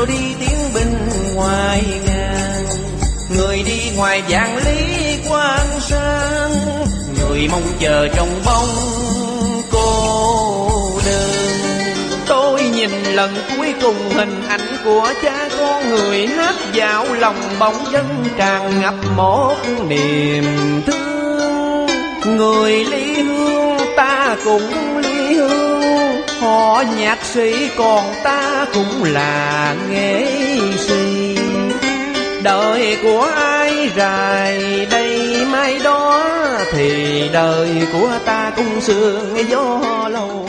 rồi đi tiếng binh ngoài ngàn. Người đi ngoài vạn lý quan sang, người mong chờ trong bóng cô đơn. Tôi nhìn lần cuối cùng hình ảnh của cha con, người hát dạo lòng bỗng dưng tràn ngập một niềm thương. Người ly hương ta cũng ly hương, họ nhạc sĩ còn ta cũng là nghệ sĩ. Đời của ai rài đây mai đó, thì đời của ta cũng sương gió lâu.